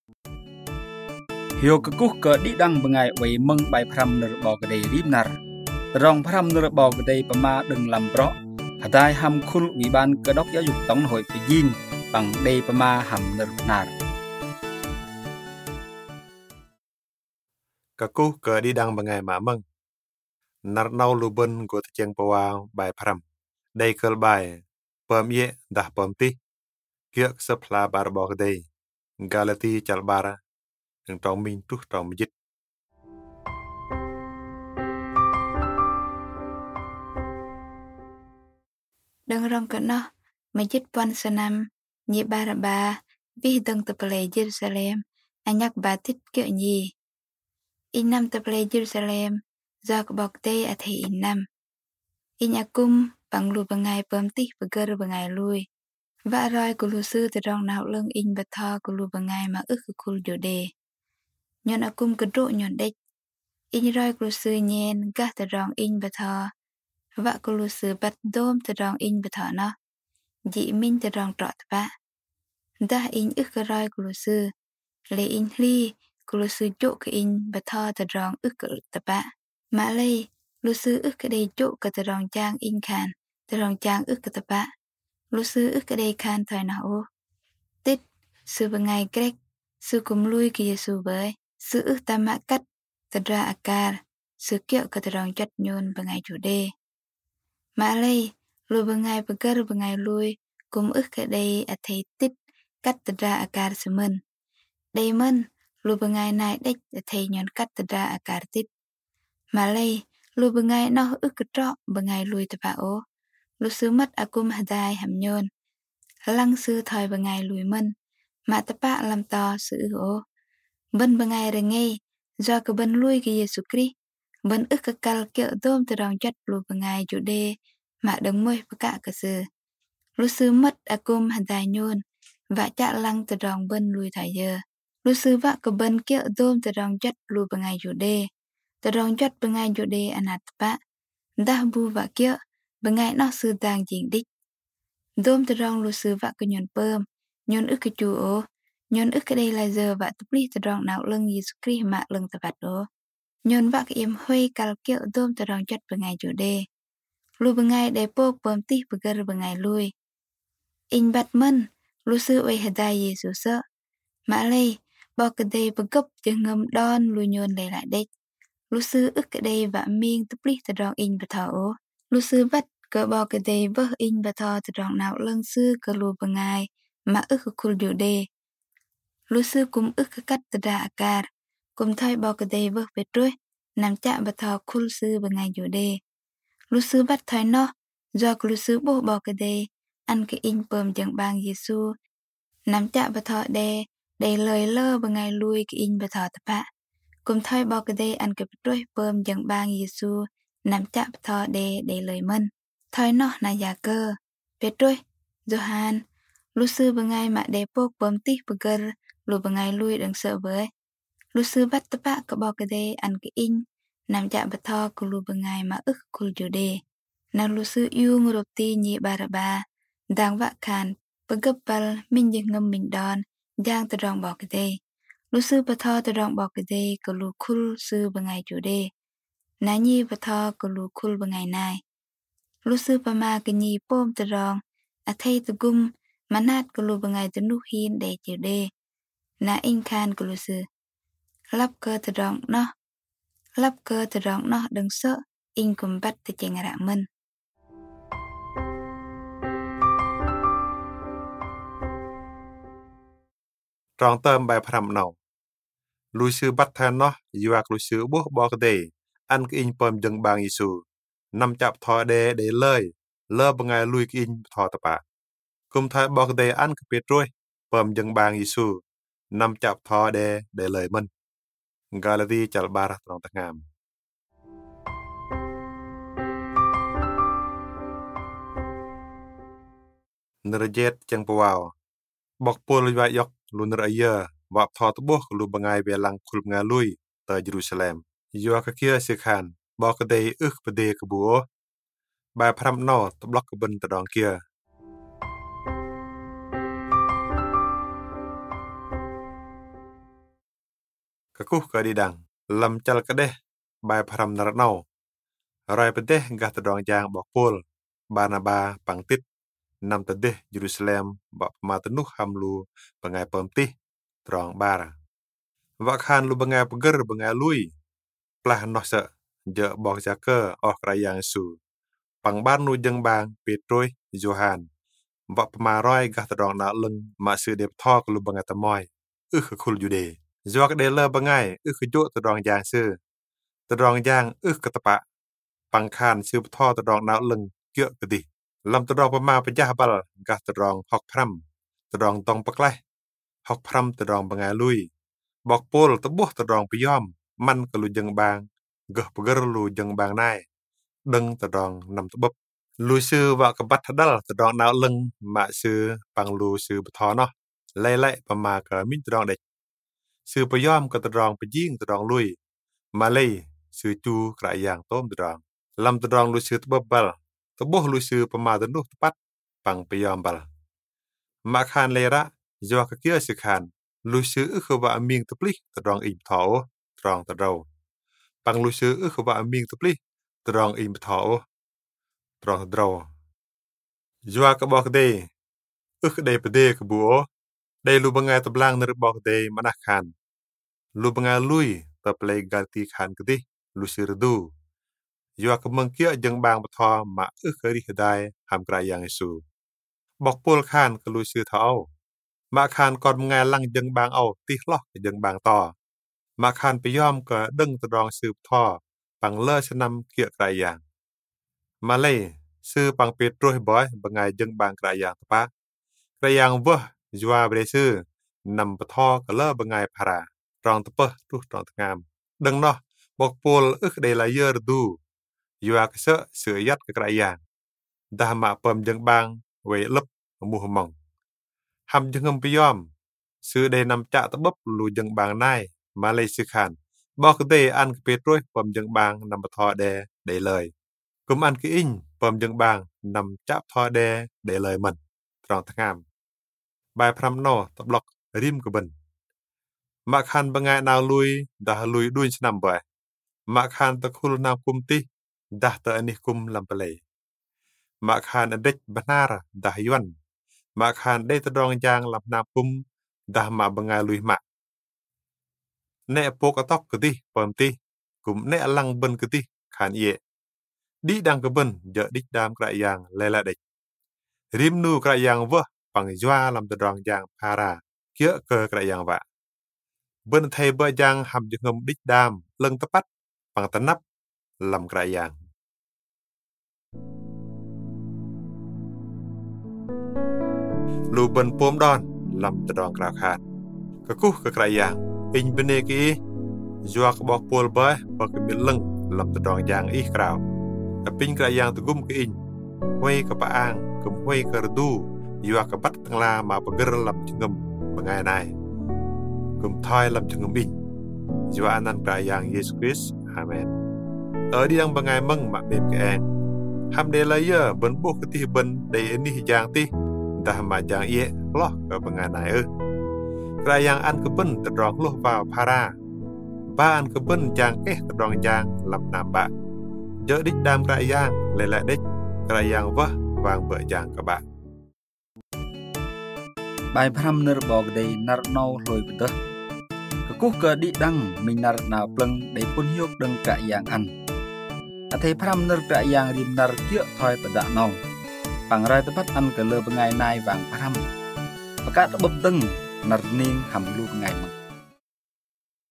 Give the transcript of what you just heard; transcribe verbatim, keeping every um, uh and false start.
Hiu ke kuh ke di dang bengai wei meng bai pram ner bo gede rimnar. Rong pram ner bo gede pema deng lam pro. Hadai ham khul wi ban ke dok ya yuk tong hoi pe yin bang de pema ham ner nar. Ke kuh ke di dang bengai ma meng. Nar nau luben go tjeng pawa bai pram. Dei kel bai. Pem ye dah pem ti. Kiek sepla bar bo gede. Galati chal bara.Eng tong min tuh tong mijit. Đừng rong cỡ nó, mà dứt quan sa năm, nhị ba ra ba, vì đừng tập lệ Jerusalem, anh nhắc bà thích kiểu nhì. In năm tập lệ Jerusalem, do có bọc tê à thị in năm. In nhạc cung, bằng lù bằng ngày bơm tích và gơ bằng ngày lui. Và rồi của lù sư từ rong nào lưng in bật thò của lù bằng ngày mà ức của khu dụ đề. Nhọn à cung cơ độ nhọn đích. In rồi của lù sư nhen, gác từ rong in bật thò. Và của lù sư bật đôm từ rong in bật thò nó. Dị minh từ rong trọt bạ. Đã in ức cơ roi của lũ sư. Lê in ly của lũ sư chỗ cơ in bà thò từ rong ức cơ tập bạ. Mà lê lũ sư ức cơ đầy chỗ cơ từ rong trang in khàn. Từ rong trang ức cơ tập bạ. Lũ sư ức cơ đầy khàn thời nào ô. Tích sư bà ngày grek. Sư cùng lui kì Giê-xu với. Sư ức ta mạ cắt từ ra akar. Sư kiệu cơ từ rong chất nhôn bà ngày chủ đề. Mà lê lùi bà ngày bà gơ bà ngày lui. Cùng ức cái đây à thấy tích cắt từ ra à cà sư mân. Đây mân, lùi bà ngày này đếch à thấy nhón cắt từ ra à cà tích. Mà lây, lùi bà ngày nó ức cái trọ bà ngày lùi từ bà ố. Lùi sư mất à cung hà đai hàm nhôn. Lăng sư thời bà ngày lùi mân. Mà ta bạ làm to sự ư ố. Bân bà ngày rời ngay, do cái bân lùi kì Giê-xu Christ. Bân ức cái cал kiệu tôm từ rong chất lùi bà ngày chủ đề. Mà đấng môi bà cả cơ sư. Lũ sư mất à cung hẳn dài nhôn. Và chạ lăng từ rong bên lùi thải giờ. Lũ sư vạ cơ bên kiệu đôm từ rong chất lùi bà ngày chủ đề. Từ rong chất bà ngày chủ đề anh hạt bạ. Đa bù vạ kiệu. Bà ngày nó sư tàng dịnh đích. Đôm từ rong lũ sư vạ cơ nhôn bơm. Nhôn ức cái chú ố. Nhôn ức cái đây là giờ vạ tập lý từ rong nào lưng Giê-xu Christ mạ lưng tập vạt ố. Nhôn vạ cái im huê cào kiệu đôm từ rong chất bà ngày chủ đề. Lùi bà ngày để bốc bơm tí bà gơ bà ngày lùi. In bát mân, lũ sư ôi hà đai Giê-xu sợ. Mã lây, bỏ cái đây bà gấp cho ngâm đòn lùi nhôn lấy lại đếch. Lũ sư ức cái đây vạ miên túc lý từ rong in bà thọ ố. Lũ sư vắt cỡ bỏ cái đây vơ in bà thọ từ rong nào lưng sư cỡ lùi bà ngài mà ức cái khul dụ đề. Lũ sư cũng ức cái cắt từ ra akar. Cũng thay bỏ cái đây vơ về trôi, nằm chạm bà thọ khul sư bà ngài dụ đề. Lũ sư vắt thay nó, do lũ sư bố bỏ cái đây. Ăn cái in bơm chẳng bang Giê-xu. Nắm chạ bà thọ đê. Để lời lơ bà ngày lui cái in bà thọ tập hạ. Cùng thôi bỏ cái đây ăn cái trôi bơm chẳng bang Giê-xu. Nắm chạ bà thọ đê. Để lời mân. Thôi nó là giả cơ. Bé trôi. Johan. Lũ sư bà ngày mà để bốc bơm tích bà gơ. Lũ bà ngày lui đừng sợ với. Lũ sư bắt tập hạ cái bỏ cái đây ăn cái in. Nắm chạ bà thọ của lũ bà ngày mà ức khul chủ đề. Nào lũ sư yêu ngô rộp ti nhị bà ra bà. Đang vạ khàn, bà gấp bal, mình dừng ngâm mình đòn, giang từ rong bỏ cái đây. Lũ sư bà thọ từ rong bỏ cái đây, có lũ khul sư bà ngày chủ đề. Ná nhi bà thọ có lũ khul bà ngày này. Lũ sư bà mà cái nhi bôm từ rong, à thay từ gum, mà nát có lũ bà ngày từ nụ hiên để chủ đề. Ná in khan có lũ sư. Lắp cơ từ rong nó. Lắp cơ từ rong nó đừng sợ, in cùng bắt từ chênh rạ mân. Trong tâm bài pram nào. Lũ sư bắt thân nó. Dùa lũ sư bố bỏ cái đề. Ăn cái in bơm dâng bang Giê-xu. Nằm chạp thọ đề để lời. Lơ bà ngày lùi cái in thọ tập ạ. Cùng thay bỏ cái đề ăn cái bế trôi. Bơm dâng bang Giê-xu. Nằm chạp thọ đề để lời mân. Galati chal bara trong tạc ngàm. Nerjet chẳng bà vào. Bọc bố lưu vạ yọc lù nir ayah. Vạp thọ tập bố lù bà ngày bè lăng khulp ngà lùi. Tờ Jerusalem. Dùa cái kia sư khăn. Bỏ cái đề ức bà đề cái bố. Bài pram nó tập lọc cái bình tờ đòn kia. Kakuh ke didang lam cal kedeh bai pram naratnau rai pedeh gah tedong jang bok pol Barnaba pangtit nam tedeh Jerusalem bak pematenuh hamlu pengai pemtih terong bar wak khan lu bengai peger bengai lui plah noh se je bok jake oh krayang su pangban nu jeng bang Petrus Johan bak pemaroi gah tedong nak leng maksud dep thok lu bengai temoy ih khul jude Zuak de le bengai ih jo tedong jang se tedong jang ih ketepak pangkhan siu tho tedong nak leng kye kedi lam tedong pema pejah bal gah tedong hok pram tedong tong pekleh hok pram tedong bengai lui bok pol tebuh tedong piyom man kelu jeng bang gah peger lu jeng bang nai deng tedong nam tebep lu sư wak kebat hadal tedong nak leng mak sư pang lu sư betho noh lai lai pema ke min tedong dek sư piyom ke tedong pejing tedong lui malai sư chu krayang tom tedong lam tedong lu sư tebep bal tebuh lu sư pema tenuh tepat pang piyom bal mak khan lera jo ke kia sư khan lu sư ih wa aming teplih tedong im tho trong tedau pang lu sư ih wa aming teplih tedong im tho trong tedau jo ke bok de ih de pede ke buo de lu bengai teblang ner bok de manah khan lu bengai lui teplei ganti khan kedih lu sư redu jo ke mengkia jeng bang betho ma ih ke ri dai ham krayang Yesu bok pol khan ke lu sư thau ma khan kon ngai lang jeng bang au tih loh ke jeng bang to ma khan piyom ke deng tedong sư tho pang le senam kia krayang malai sư pang Petrus boy bengai jeng bang krayang tepa krayang weh jua bre sư nam betho ke le bengai para trong tepeh tuh trong tengam deng noh bok pol ih de la yer du jua ke se se yat ke krayang dah ma pem jeng bang we lep mu mong ham jengem piyom sư de nam cha tebep lu jeng bang nai malai sư khan bok de an Petrus pem jeng bang nam betho de de lời kum an ki in pem jeng bang nam cha tho de de lời man trong tengam bai pram no teblok rim ke ben ma khan bengai naw lui dah lui duin snam ba ma khan tekul nam kum ti dah te anih kum lam pelai ma khan adek benar dah yuan ma khan de tedong jang lam nam kum dah ma bengai lui ma ne pok atok kedih pem ti kum ne alang ben kedih khan ye di dang ke ben je dik dam krayang lela dek rim nu krayang weh pang jwa lam tedong jang para kia ke krayang wa ben thai ba jang ham jengem dik dam leng tepat pang tenap lam krayang lu ben pom don lam tedong kra khat kekuh ke krayang in bene ki jwa ke bok pol ba ba ke mileng lam tedong jang ih krau apin krayang tegum ke in hoi ke paang kum hoi ke redu jwa ke bat tengla ma peger lam jengem bengai nai kum thai lam jengem in jwa anan krayang Yesus Kristus amen ở đi đang bằng ngày mừng mà bếp cái anh ham de la ye ben bok ke ti ben de ni jang ti dah ma jang ye loh ke bằng ngày này ư krayang an ke ben tedong loh vào para ba an ke ben jang eh tedong jang lam nam ba je dik dam krayang le la dik krayang wah wang be jang ke ba បាយប្រាំនរបកដេណរណោលុយបទកគុះកឌីដាំងមីណរណៅប្លឹងដេពុនយកដឹងកាយ៉ាងអានអថេប្រាំនរកាយ៉ាងរីណរគៀថយបដណោបង្រៃតបអានកលើបងៃណៃវាងប្រាំបកាតបបដឹងណរនីងហំលូបងៃមក